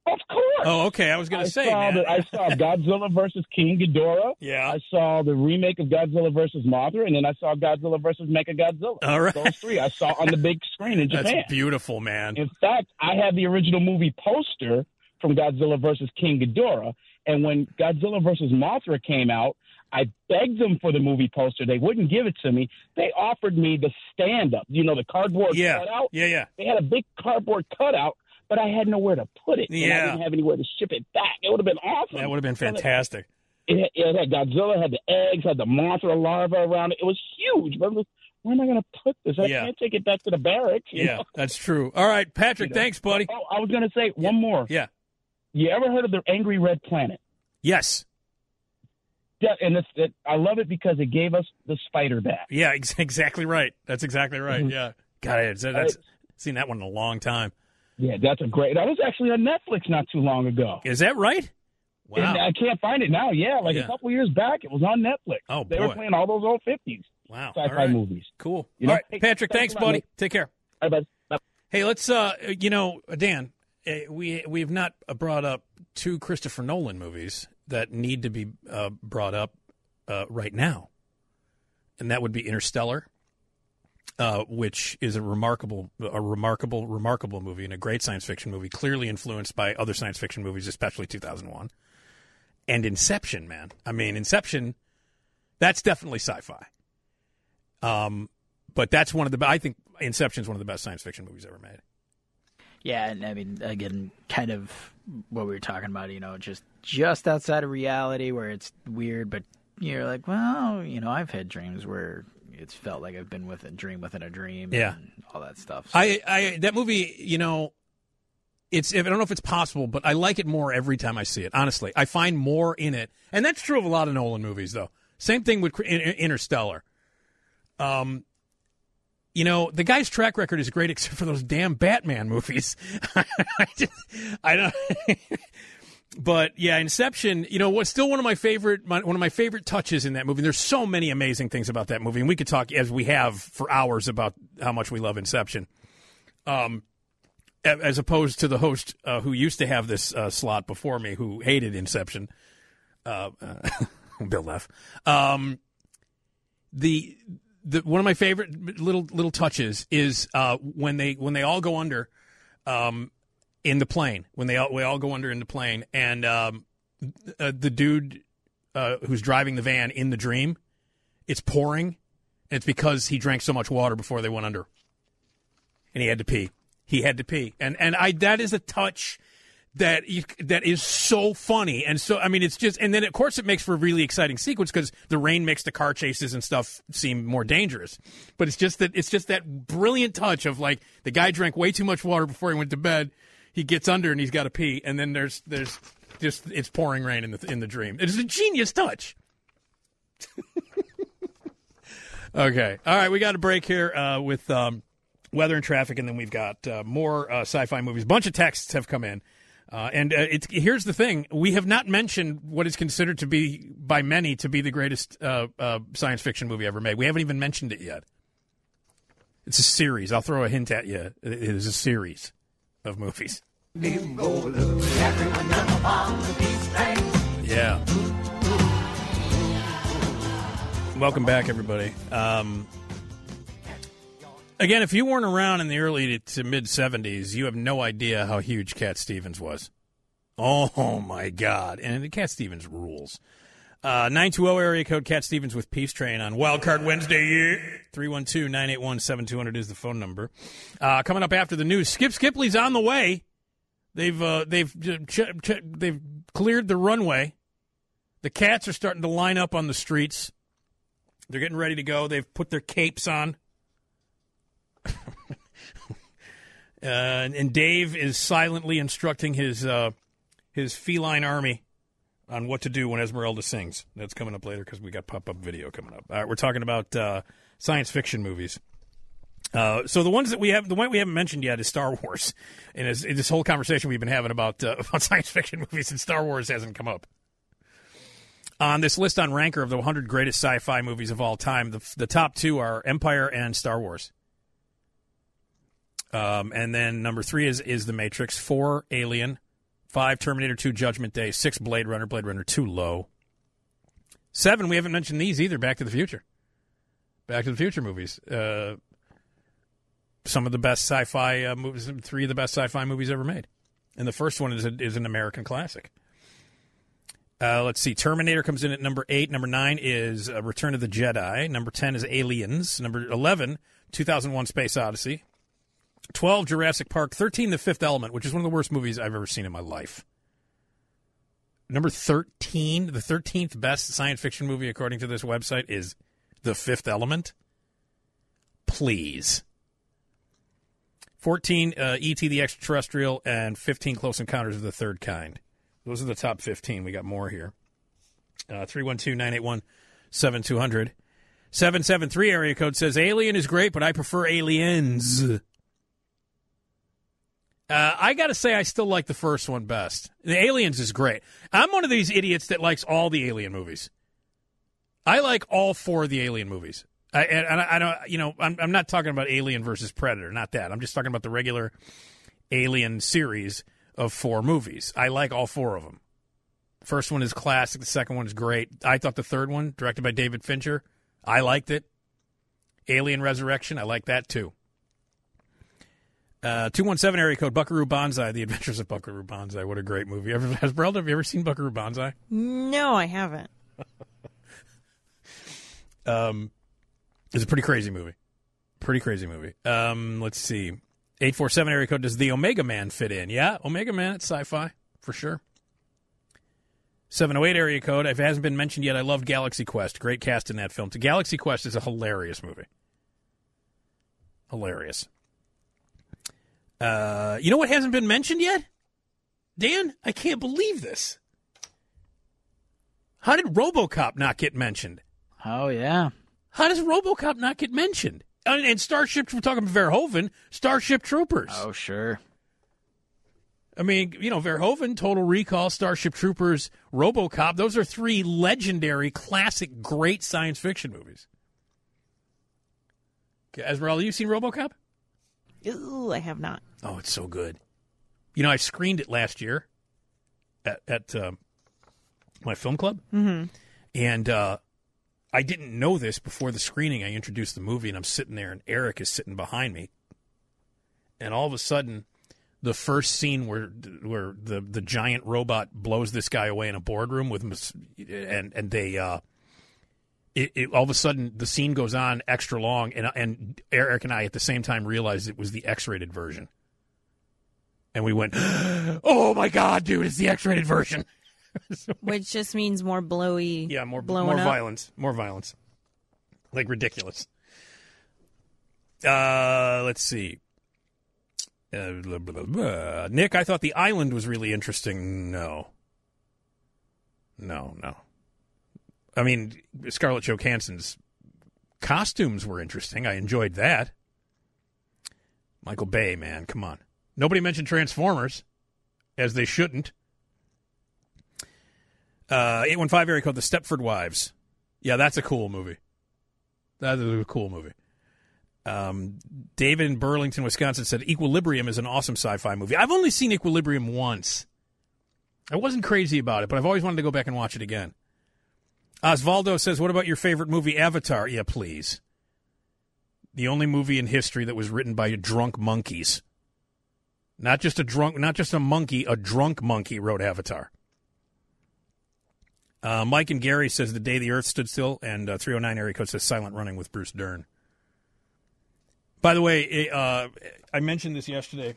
S10: Of course.
S1: Oh, okay. I was going to say, man.
S10: I saw Godzilla versus King Ghidorah.
S1: Yeah.
S10: I saw the remake of Godzilla versus Mothra, and then I saw Godzilla versus Mechagodzilla.
S1: All right.
S10: Those three I saw on the big screen in Japan.
S1: That's beautiful, man.
S10: In fact, I had the original movie poster from Godzilla versus King Ghidorah, and when Godzilla versus Mothra came out, I begged them for the movie poster. They wouldn't give it to me. They offered me the stand-up, the cardboard cutout.
S1: Yeah.
S10: They had a big cardboard cutout, but I had nowhere to put it. And I didn't have anywhere to ship it back. It would have been awesome.
S1: That would have been fantastic.
S10: It had Godzilla, had the eggs, had the Mothra larva around it. It was huge. But where am I going to put this? I can't take it back to the barracks. You know?
S1: That's true. All right, Patrick, thanks, buddy.
S10: Oh, I was going to say one more.
S1: Yeah.
S10: You ever heard of the Angry Red Planet?
S1: Yes.
S10: Yeah, and I love it because it gave us the spider back.
S1: Yeah, exactly right. That's exactly right.
S10: Mm-hmm.
S1: Yeah. God, that's seen that one in a long time.
S10: Yeah, that was actually on Netflix not too long ago.
S1: Is that right? Wow.
S10: And I can't find it now. Yeah, a couple years back, it was on Netflix.
S1: Oh,
S10: They were playing all those old 50s sci-fi movies.
S1: Cool.
S10: You
S1: All
S10: know?
S1: right, Patrick, thanks, buddy.
S10: Mate.
S1: Take care.
S10: Bye, bud. Bye.
S1: Hey, let's, Dan, we've not brought up two Christopher Nolan movies that need to be brought up right now, and that would be Interstellar, which is a remarkable movie and a great science fiction movie, clearly influenced by other science fiction movies, especially 2001. And Inception, man. I mean, Inception, that's definitely sci-fi. But that's I think Inception's one of the best science fiction movies ever made.
S2: Yeah, and I mean, again, kind of what we were talking about, just outside of reality where it's weird, but you're like, well, I've had dreams where it's felt like I've been with a dream within a dream.
S1: Yeah.
S2: And all that stuff. So.
S1: That movie, I don't know if it's possible, but I like it more every time I see it. Honestly, I find more in it. And that's true of a lot of Nolan movies, though. Same thing with Interstellar. The guy's track record is great except for those damn Batman movies. I don't. But yeah, Inception. What's still one of my favorite touches in that movie. There's so many amazing things about that movie, and we could talk as we have for hours about how much we love Inception. As opposed to the host who used to have this slot before me, who hated Inception, Bill Neff. The one of my favorite little touches is when they all go under in the plane. When we all go under in the plane, and the dude who's driving the van in the dream, it's pouring, and it's because he drank so much water before they went under, and he had to pee. And that is a touch that is so funny, and so it's just, and then of course it makes for a really exciting sequence because the rain makes the car chases and stuff seem more dangerous. But it's just that brilliant touch of like the guy drank way too much water before he went to bed. He gets under and he's got to pee, and then there's just it's pouring rain in the dream. It is a genius touch. Okay, all right, we got a break here with weather and traffic, and then we've got more sci-fi movies. A bunch of texts have come in. Here's the thing. We have not mentioned what is considered to be, by many, to be the greatest science fiction movie ever made. We haven't even mentioned it yet. It's a series. I'll throw a hint at you. It is a series of movies. Yeah. Welcome back, everybody. Again, if you weren't around in the early to mid-'70s, you have no idea how huge Cat Stevens was. Oh, my God. And Cat Stevens rules. 920 area code Cat Stevens with Peace Train on Wildcard Wednesday. 312-981-7200 is the phone number. Coming up after the news, Skip Skipley's on the way. They've cleared the runway. The cats are starting to line up on the streets. They're getting ready to go. They've put their capes on. And Dave is silently instructing his feline army on what to do when Esmeralda sings. That's coming up later because we got pop-up video coming up. All right, we're talking about science fiction movies. So the one we haven't mentioned yet is Star Wars. And this whole conversation we've been having about science fiction movies and Star Wars hasn't come up. On this list on Ranker of the 100 greatest sci-fi movies of all time, the top two are Empire and Star Wars. And then number 3 is The Matrix, 4 Alien, 5, Terminator 2, Judgment Day. 6, Blade Runner. Blade Runner 2, low. 7, we haven't mentioned these either, Back to the Future. Back to the Future movies. Some of the best sci-fi movies, 3 of the best sci-fi movies ever made. And the first one is an American classic. Let's see. Terminator comes in at number 8. Number 9 is Return of the Jedi. Number 10 is Aliens. Number 11, 2001: Space Odyssey. 12, Jurassic Park. 13, The Fifth Element, which is one of the worst movies I've ever seen in my life. Number 13, the 13th best science fiction movie according to this website is The Fifth Element. Please. 14, E.T. the Extraterrestrial, and 15, Close Encounters of the Third Kind. Those are the top 15. We got more here. 312-981-7200. 773 area code says, Alien is great, but I prefer Aliens. I got to say, I still like the first one best. The Aliens is great. I'm one of these idiots that likes all the Alien movies. I like all 4 of the Alien movies. I don't, you know, I'm not talking about Alien versus Predator, not that. I'm just talking about the regular Alien series of 4 movies. I like all 4 of them. The first one is classic. The second one is great. I thought the third one, directed by David Fincher, I liked it. Alien Resurrection, I like that too. 217 area code, Buckaroo Banzai, The Adventures of Buckaroo Banzai. What a great movie. Esmeralda, have you ever seen Buckaroo Banzai?
S3: No, I haven't.
S1: It's a pretty crazy movie. Let's see. 847 area code, does the Omega Man fit in? Yeah, Omega Man, it's sci-fi, for sure. 708 area code, if it hasn't been mentioned yet, I loved Galaxy Quest. Great cast in that film. Galaxy Quest is a hilarious movie. Hilarious. You know what hasn't been mentioned yet? Dan, I can't believe this. How did RoboCop not get mentioned?
S2: Oh, yeah.
S1: How does RoboCop not get mentioned? And Starship, we're talking Verhoeven, Starship Troopers.
S2: Oh, sure.
S1: I mean, you know, Verhoeven, Total Recall, Starship Troopers, RoboCop, those are 3 legendary, classic, great science fiction movies. Okay, Esmeralda, you seen RoboCop?
S3: Ooh, I have not.
S1: Oh, it's so good. You know, I screened it last year at my film club.
S3: Mm-hmm.
S1: And I didn't know this before the screening. I introduced the movie, and I'm sitting there, and Eric is sitting behind me. And all of a sudden, the first scene where the giant robot blows this guy away in a boardroom with and they all of a sudden the scene goes on extra long, and Eric and I at the same time realized it was the X-rated version. And we went, "Oh my God, dude! It's the X-rated version."
S3: Which just means more blowy.
S1: Yeah, more
S3: blowing up.
S1: violence. More violence. Like ridiculous. Let's see. Blah, blah, blah. Nick, I thought The Island was really interesting. No. I mean, Scarlett Johansson's costumes were interesting. I enjoyed that. Michael Bay, man, come on. Nobody mentioned Transformers, as they shouldn't. 815 area code, The Stepford Wives. Yeah, that's a cool movie. That is a cool movie. David in Burlington, Wisconsin said Equilibrium is an awesome sci-fi movie. I've only seen Equilibrium once. I wasn't crazy about it, but I've always wanted to go back and watch it again. Osvaldo says, what about your favorite movie, Avatar? Yeah, please. The only movie in history that was written by drunk monkeys. Not just a monkey, a drunk monkey wrote Avatar. Mike and Gary says The Day the Earth Stood Still, and 309 area code says Silent Running with Bruce Dern. By the way, I mentioned this yesterday.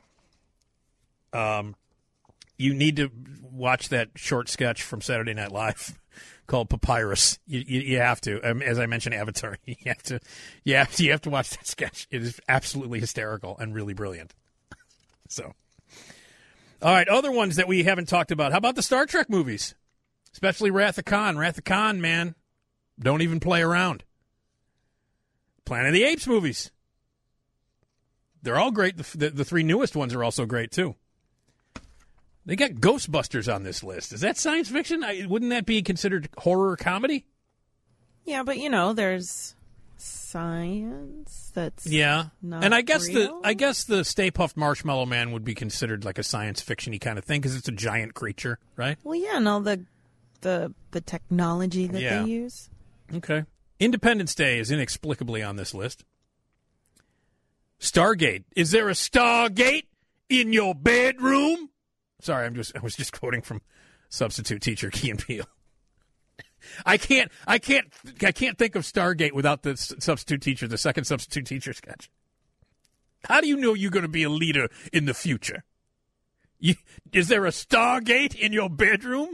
S1: You need to watch that short sketch from Saturday Night Live called Papyrus. You have to. As I mentioned, Avatar. You have to watch that sketch. It is absolutely hysterical and really brilliant. So, all right, other ones that we haven't talked about. How about the Star Trek movies? Especially Wrath of Khan. Wrath of Khan, man. Don't even play around. Planet of the Apes movies. They're all great. The 3 newest ones are also great, too. They got Ghostbusters on this list. Is that science fiction? Wouldn't that be considered horror comedy?
S3: Yeah, but, there's science that's
S1: Yeah,
S3: not
S1: and I guess
S3: real?
S1: the Stay Puft Marshmallow Man would be considered like a science fiction-y kind of thing because it's a giant creature, right?
S3: Well, yeah, and all the technology that
S1: Yeah.
S3: they use.
S1: Okay. Independence Day is inexplicably on this list. Stargate. Is there a Stargate in your bedroom? Sorry, I was just quoting from substitute teacher Key and Peele. I can't think of Stargate without the substitute teacher, the second substitute teacher sketch. How do you know you're going to be a leader in the future? Is there a Stargate in your bedroom?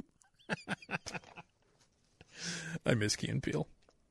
S1: I miss Key and Peele.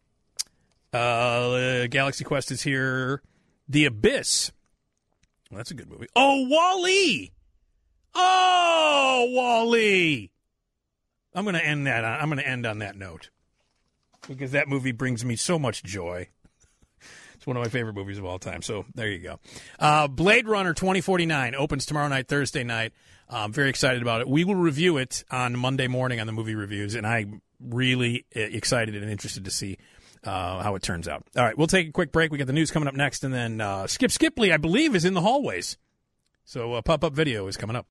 S1: Galaxy Quest is here. The Abyss. Well, that's a good movie. Oh, Wall-E! Oh, Wall-E! I'm going to end on that note because that movie brings me so much joy. It's one of my favorite movies of all time. So there you go. Blade Runner 2049 opens tomorrow night, Thursday night. I'm very excited about it. We will review it on Monday morning on the movie reviews, and I'm really excited and interested to see how it turns out. All right, we'll take a quick break. We got the news coming up next, and then Skip Skipley, I believe, is in the hallways. So pop-up video is coming up.